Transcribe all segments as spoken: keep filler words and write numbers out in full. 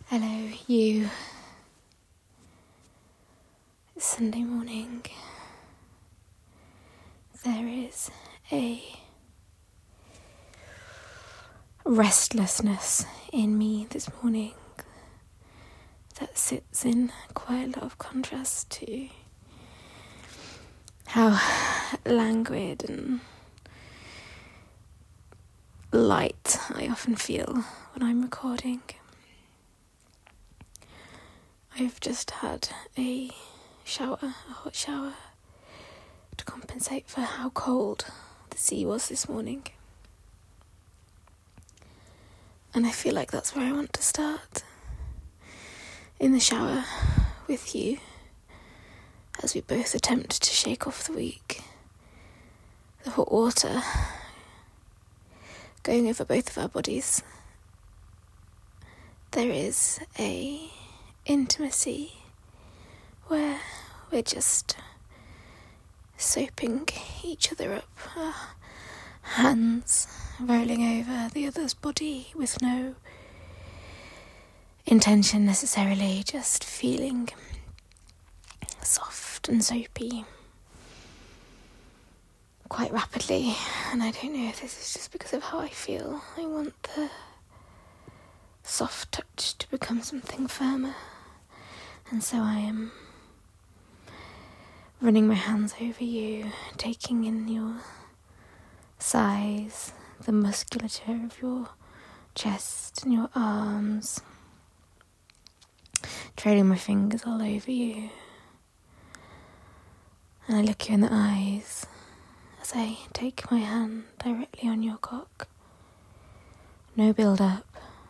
Hello, you. It's Sunday morning. There is a restlessness in me this morning that sits in quite a lot of contrast to how languid and light I often feel when I'm recording. I've just had a shower, a hot shower, to compensate for how cold the sea was this morning. And I feel like that's where I want to start. In the shower with you, as we both attempt to shake off the week. The hot water going over both of our bodies. There is a intimacy where we're just soaping each other up, our hands rolling over the other's body with no intention necessarily, just feeling soft and soapy quite rapidly. And I don't know if this is just because of how I feel. I want the soft touch to become something firmer. And so I am running my hands over you, taking in your size, the musculature of your chest and your arms, trailing my fingers all over you. And I look you in the eyes as I take my hand directly on your cock. No build-up,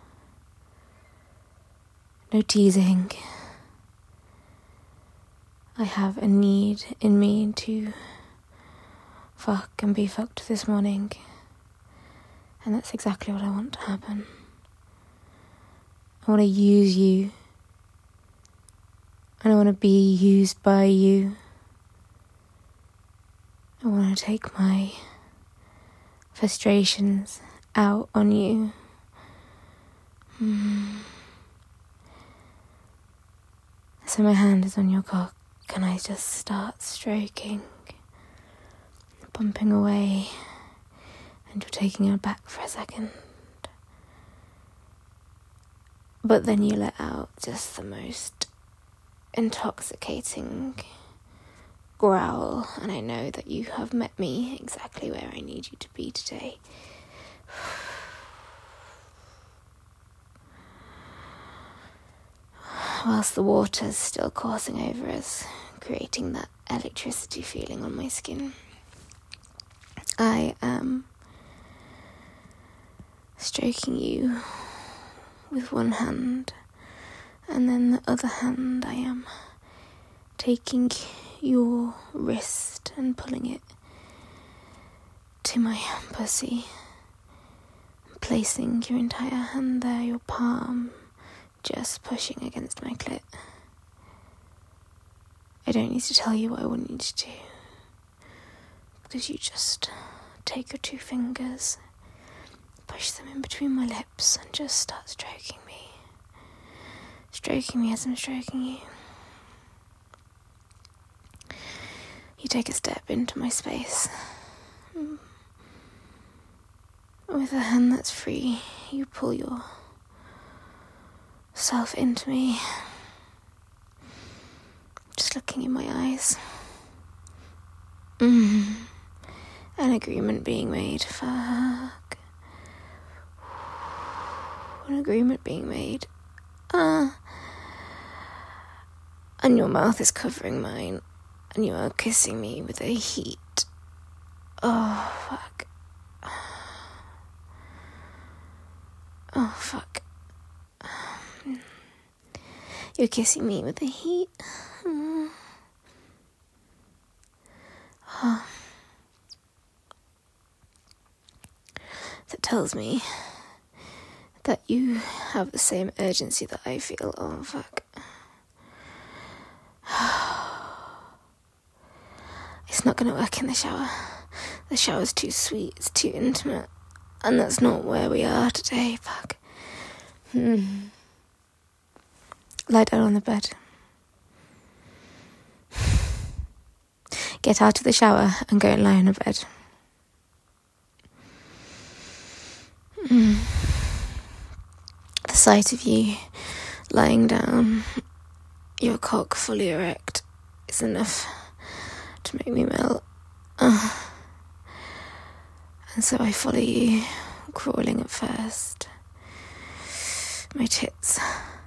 no teasing. I have a need in me to fuck and be fucked this morning. And that's exactly what I want to happen. I want to use you. And I want to be used by you. I want to take my frustrations out on you. Mm. So my hand is on your cock. Can I just start stroking, bumping away, and you're taking it back for a second. But then you let out just the most intoxicating growl, and I know that you have met me exactly where I need you to be today. Whilst the water's still coursing over us, creating that electricity feeling on my skin, I am stroking you with one hand, and then the other hand I am taking your wrist and pulling it to my pussy, placing your entire hand there, your palm just pushing against my clit. I don't need to tell you what I want you to do, because you just take your two fingers, push them in between my lips, and just start stroking me. Stroking me as I'm stroking you. You take a step into my space. With a hand that's free, you pull your self into me, just looking in my eyes. Mm. An agreement being made. Fuck. An agreement being made. Ah. Uh, and your mouth is covering mine, and you are kissing me with a heat. Oh, fuck. Oh, fuck. You're kissing me with the heat. Mm. Oh. That tells me that you have the same urgency that I feel. Oh, fuck. It's not going to work in the shower. The shower's too sweet, it's too intimate. And that's not where we are today, fuck. Hmm. lie down on the bed. Get out of the shower and go and lie on the bed. Mm. The sight of you lying down, your cock fully erect, is enough to make me melt. Uh. And so I follow you, crawling at first. My tits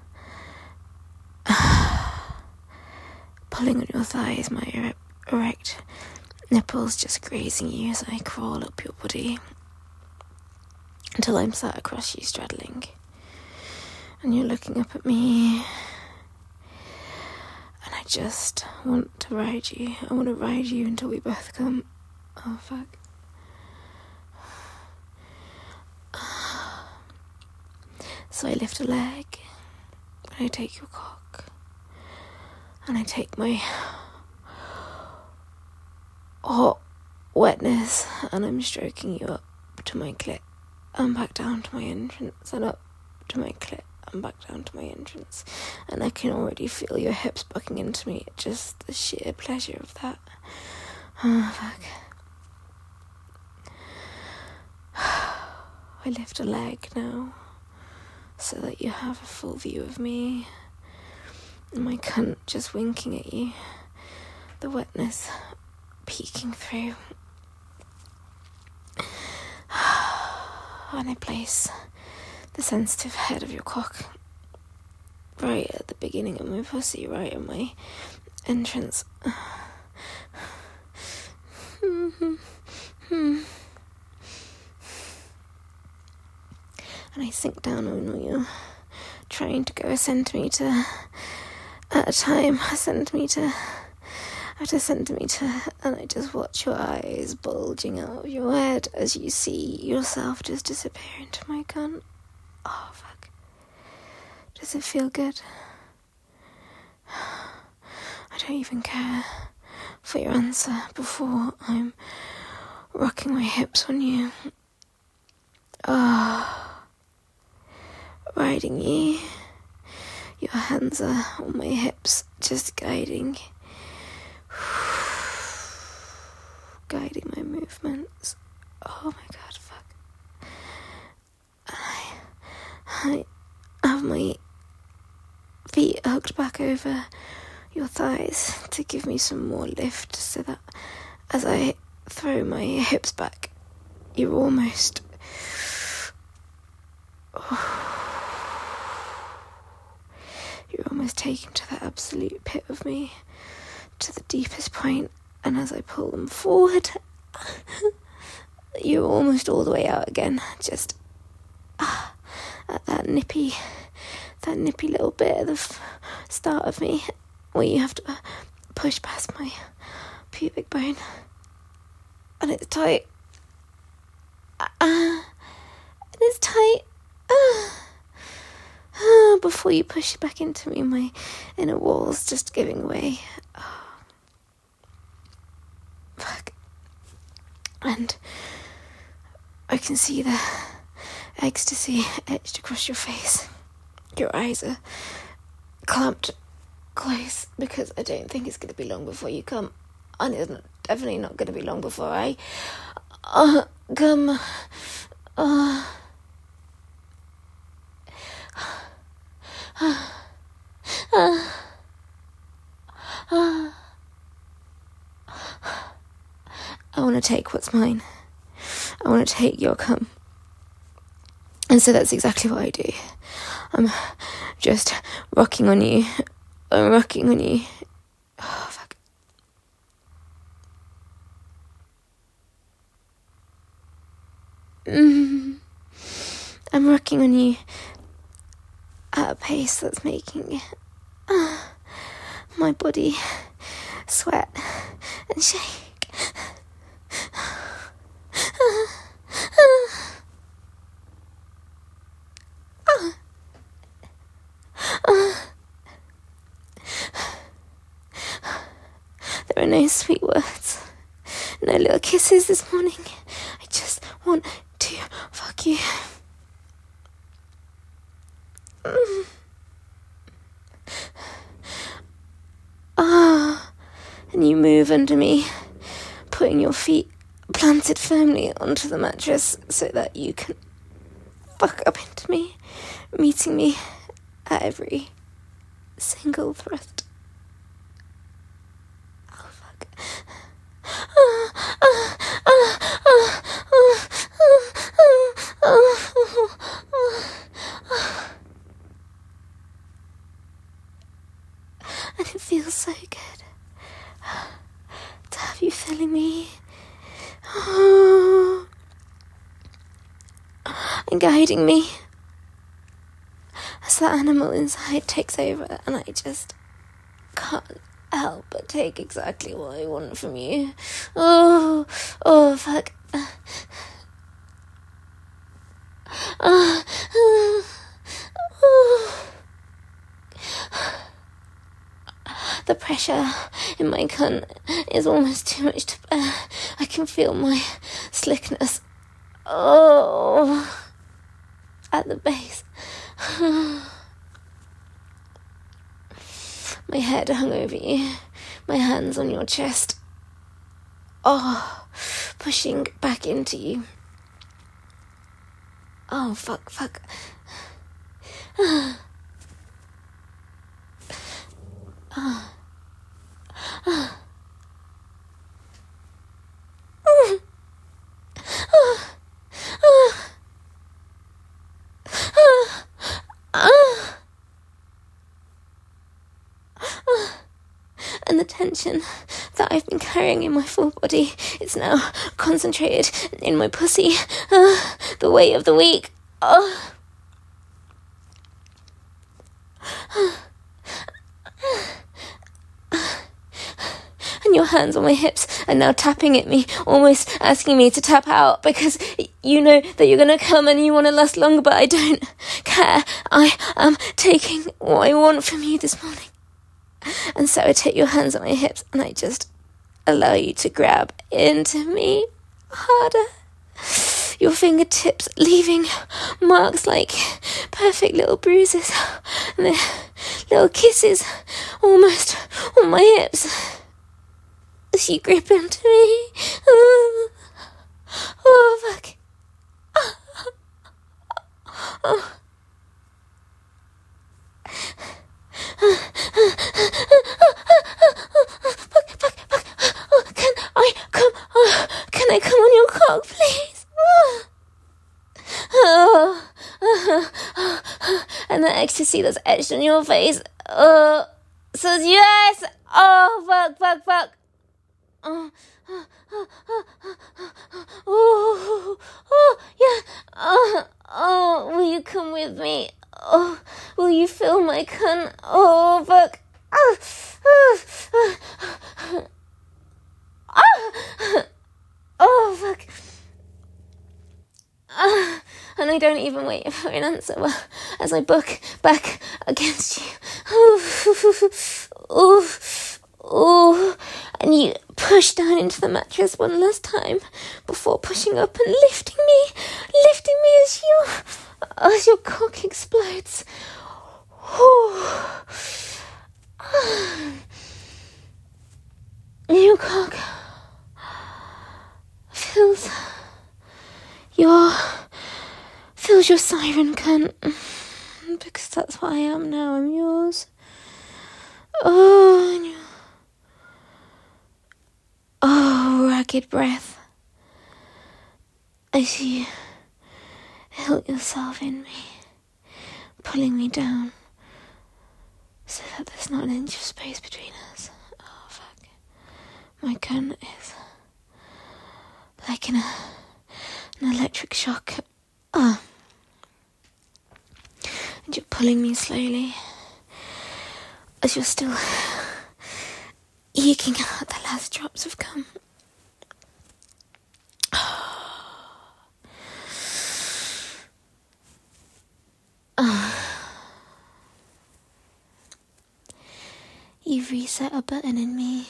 pulling on your thighs, my er- erect nipples just grazing you as I crawl up your body until I'm sat across you straddling, and you're looking up at me, and I just want to ride you. I want to ride you until we both come. Oh fuck. So I lift a leg, and I take your cock, and I take my hot wetness, and I'm stroking you up to my clit, and back down to my entrance, and up to my clit, and back down to my entrance, and I can already feel your hips bucking into me, just the sheer pleasure of that. Oh, fuck. I lift a leg now, so that you have a full view of me, and my cunt just winking at you, the wetness peeking through. And I place the sensitive head of your cock right at the beginning of my pussy, right at my entrance. And I sink down on you, trying to go a centimetre at a time, a centimetre after centimetre, and I just watch your eyes bulging out of your head as you see yourself just disappear into my cunt. Oh, fuck. Does it feel good? I don't even care for your answer before I'm rocking my hips on you. Ah. Oh. Riding you, your hands are on my hips, just guiding, guiding my movements. Oh my god, fuck. I, I have my feet hooked back over your thighs to give me some more lift, so that as I throw my hips back, you're almost... Oh, you're almost taken to the absolute pit of me, to the deepest point, and as I pull them forward, you're almost all the way out again, just ah, at that nippy, that nippy little bit at the f- start of me, where you have to push past my pubic bone, and it's tight, ah, uh, and it's tight, ah. Uh, before you push it back into me, my inner walls just giving way. Oh. Fuck. And I can see the ecstasy etched across your face. Your eyes are clamped close, because I don't think it's going to be long before you come. And it's not, definitely not going to be long before I uh, come. Uh, I want to take what's mine. I want to take your cum. And so that's exactly what I do. I'm just rocking on you. I'm rocking on you. Oh, fuck. Mm. I'm rocking on you at a pace that's making uh, my body sweat and shake. Uh, uh, uh, there are no sweet words, no little kisses this morning. I just want to fuck you. and you move under me, putting your feet planted firmly onto the mattress so that you can fuck up into me, meeting me at every single thrust. Oh, fuck. And it feels so good to have you filling me and guiding me as the animal inside takes over, and I just can't help but take exactly what I want from you. Oh, oh, fuck. Uh, uh, uh, oh. The pressure in my cunt is almost too much to bear. I can feel my slickness. Oh, at the base. My head hung over you, my hands on your chest. Oh, pushing back into you. Oh, fuck, fuck. Ah. Ah. Ah. And the tension that I've been carrying in my full body is now concentrated in my pussy. Uh, the weight of the week. Oh. And your hands on my hips are now tapping at me, almost asking me to tap out, because you know that you're going to come and you want to last longer, but I don't care. I am taking what I want from you this morning. And so I take your hands on my hips and I just allow you to grab into me harder. Your fingertips leaving marks like perfect little bruises, and the little kisses almost on my hips as you grip into me. Oh, oh fuck. Oh. Fuck, fuck, fuck. Oh, can I come? Oh, can I come on your cock, please? Oh. Oh. Oh. Oh. And the ecstasy that's etched on your face oh, says yes. Oh, fuck, fuck, fuck. Oh, oh, oh, oh, oh, oh, oh, yeah. Oh, oh, will you come with me? Oh, will you feel my cunt? Oh, fuck. Oh, oh, oh, oh, oh fuck. Oh, and I don't even wait for an answer as I buck back against you. Oh, oh, oh, and you push down into the mattress one last time before pushing up and lifting me, lifting me as you, as your cock explodes. Oh. Your cock fills your fills your siren cunt, because that's what I am now. I'm yours. Oh, and your oh, ragged breath as you hilt yourself in me, pulling me down so that there's not an inch of space between us. Oh, fuck. My cunt is like in a, an electric shock. Oh. And you're pulling me slowly as you're still eking out the last drops of cum. Oh. You've reset a button in me.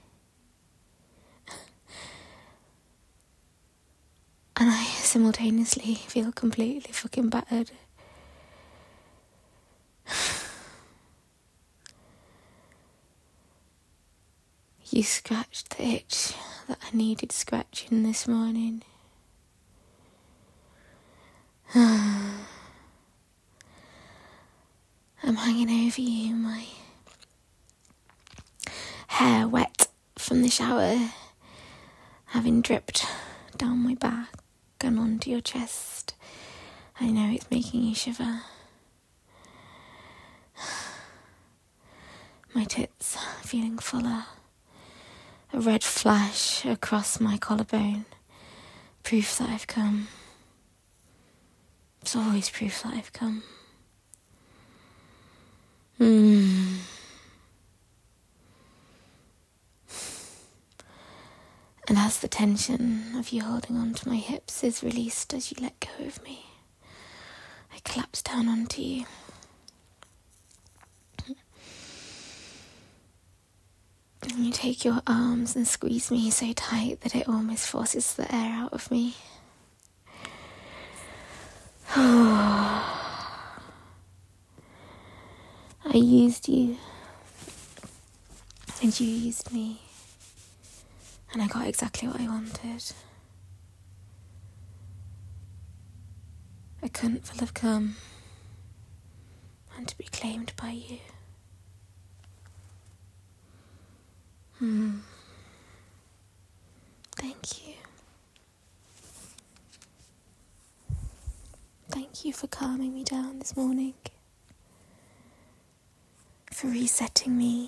And I simultaneously feel completely fucking battered. You scratched the itch that I needed scratching this morning. I'm hanging over you, my hair wet from the shower, having dripped down my back and onto your chest. I know it's making you shiver. My tits feeling fuller. A red flash across my collarbone. Proof that I've come. It's always proof that I've come. Mm. And as the tension of you holding on to my hips is released as you let go of me, I collapse down onto you. And you take your arms and squeeze me so tight that it almost forces the air out of me. I used you, and you used me, and I got exactly what I wanted. A cunt full of cum, and to be claimed by you. Hmm. Thank you. Thank you for calming me down this morning. For resetting me.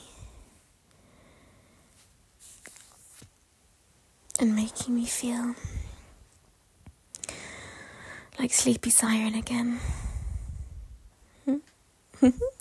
And making me feel like Sleepy Siren again. Hmm?